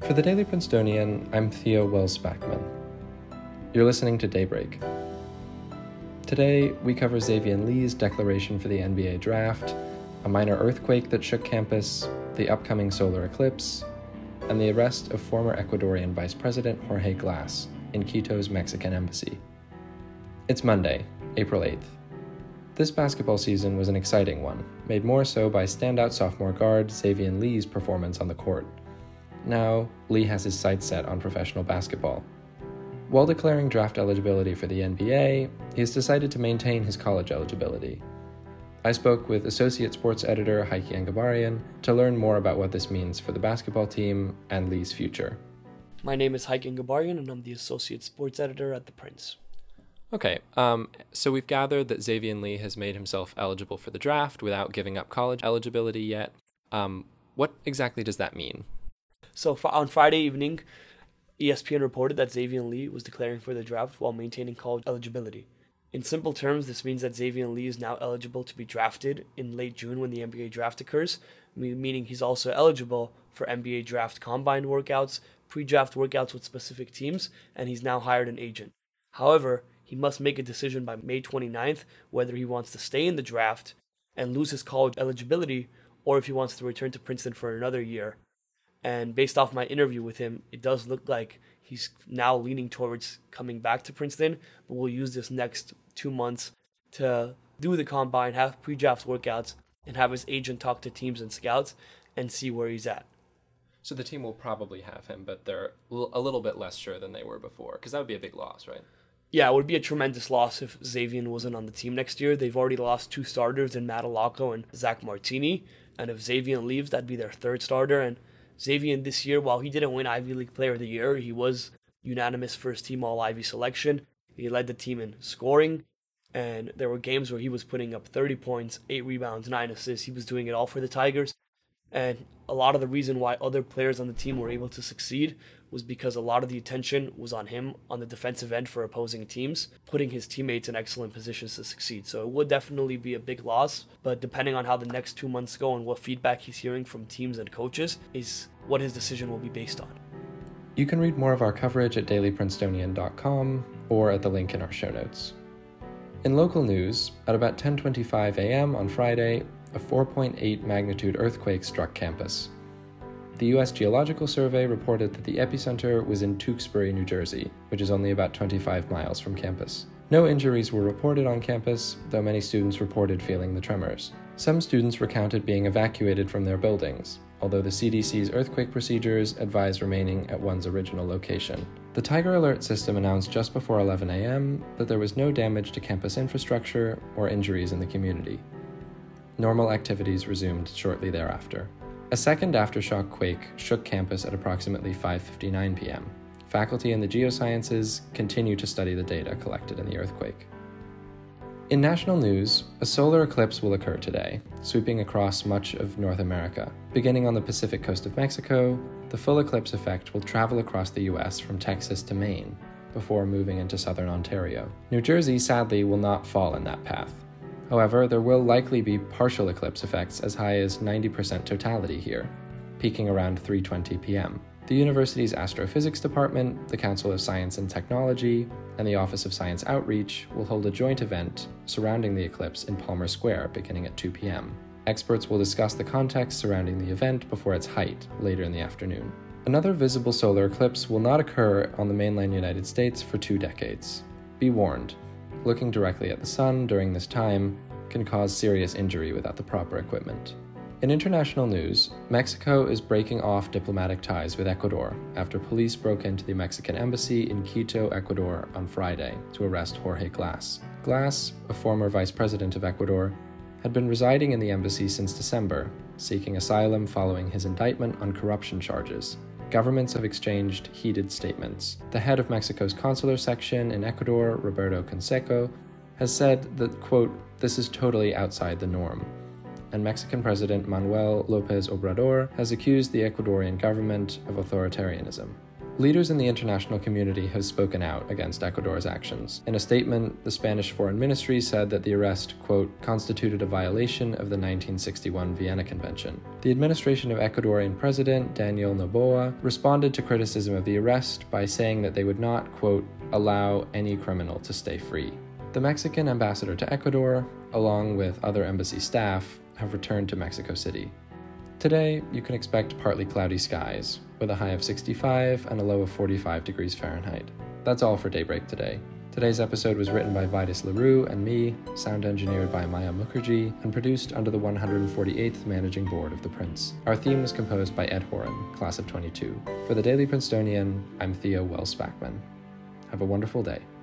For the Daily Princetonian, I'm Theo Wells-Spackman. You're listening to Daybreak. Today, we cover Xavier Lee's declaration for the NBA draft, a minor earthquake that shook campus, the upcoming solar eclipse, and the arrest of former Ecuadorian Vice President Jorge Glass in Quito's Mexican embassy. It's Monday, April 8th. This basketball season was an exciting one, made more so by standout sophomore guard Xavier Lee's performance on the court. Now, Lee has his sights set on professional basketball. While declaring draft eligibility for the NBA, he has decided to maintain his college eligibility. I spoke with Associate Sports Editor Heike Engabarian to learn more about what this means for the basketball team and Lee's future. My name is Heike Engabarian, and I'm the Associate Sports Editor at The Prince. Okay, so we've gathered that Xavier Lee has made himself eligible for the draft without giving up college eligibility yet. What exactly does that mean? So on Friday evening, ESPN reported that Xavier Lee was declaring for the draft while maintaining college eligibility. In simple terms, this means that Xavier Lee is now eligible to be drafted in late June when the NBA draft occurs, meaning he's also eligible for NBA draft combine workouts, pre-draft workouts with specific teams, and he's now hired an agent. However, he must make a decision by May 29th whether he wants to stay in the draft and lose his college eligibility or if he wants to return to Princeton for another year. And based off my interview with him, it does look like he's now leaning towards coming back to Princeton, but we'll use this next 2 months to do the combine, have pre-draft workouts, and have his agent talk to teams and scouts and see where he's at. So the team will probably have him, but they're a little bit less sure than they were before, because that would be a big loss, right? Yeah, it would be a tremendous loss if Xavier wasn't on the team next year. They've already lost 2 starters in Matt Alocco and Zach Martini, and if Xavier leaves, that'd be their 3rd starter. And Xavier this year, while he didn't win Ivy League Player of the Year, he was unanimous first-team All-Ivy selection. He led the team in scoring, and there were games where he was putting up 30 points, 8 rebounds, 9 assists. He was doing it all for the Tigers. And a lot of the reason why other players on the team were able to succeed was because a lot of the attention was on him on the defensive end for opposing teams, putting his teammates in excellent positions to succeed. So it would definitely be a big loss, but depending on how the next 2 months go and what feedback he's hearing from teams and coaches is what his decision will be based on. You can read more of our coverage at dailyprincetonian.com or at the link in our show notes. In local news, at about 10:25 a.m. on Friday, a 4.8 magnitude earthquake struck campus. The U.S. Geological Survey reported that the epicenter was in Tewksbury, New Jersey, which is only about 25 miles from campus. No injuries were reported on campus, though many students reported feeling the tremors. Some students recounted being evacuated from their buildings, although the CDC's earthquake procedures advise remaining at one's original location. The Tiger Alert system announced just before 11 a.m. that there was no damage to campus infrastructure or injuries in the community. Normal activities resumed shortly thereafter. A second aftershock quake shook campus at approximately 5:59 p.m. Faculty in the geosciences continue to study the data collected in the earthquake. In national news, a solar eclipse will occur today, sweeping across much of North America. Beginning on the Pacific coast of Mexico, the full eclipse effect will travel across the U.S. from Texas to Maine, before moving into southern Ontario. New Jersey, sadly, will not fall in that path. However, there will likely be partial eclipse effects as high as 90% totality here, peaking around 3:20 p.m. The university's astrophysics department, the Council of Science and Technology, and the Office of Science Outreach will hold a joint event surrounding the eclipse in Palmer Square beginning at 2 p.m. Experts will discuss the context surrounding the event before its height later in the afternoon. Another visible solar eclipse will not occur on the mainland United States for 2 decades. Be warned. Looking directly at the sun during this time can cause serious injury without the proper equipment. In international news, Mexico is breaking off diplomatic ties with Ecuador after police broke into the Mexican embassy in Quito, Ecuador on Friday to arrest Jorge Glass. Glass, a former vice president of Ecuador, had been residing in the embassy since December, seeking asylum following his indictment on corruption charges. Governments have exchanged heated statements. The head of Mexico's consular section in Ecuador, Roberto Canseco, has said that, quote, "This is totally outside the norm." And Mexican President Manuel López Obrador has accused the Ecuadorian government of authoritarianism. Leaders in the international community have spoken out against Ecuador's actions. In a statement, the Spanish Foreign Ministry said that the arrest, quote, constituted a violation of the 1961 Vienna Convention. The administration of Ecuadorian President Daniel Noboa responded to criticism of the arrest by saying that they would not, quote, allow any criminal to stay free. The Mexican ambassador to Ecuador, along with other embassy staff, have returned to Mexico City. Today, you can expect partly cloudy skies, with a high of 65 and a low of 45 degrees Fahrenheit. That's all for Daybreak today. Today's episode was written by Vitus LaRue and me, sound engineered by Maya Mukherjee, and produced under the 148th Managing Board of The Prince. Our theme was composed by Ed Horan, class of 22. For the Daily Princetonian, I'm Theo Wells-Spackman. Have a wonderful day.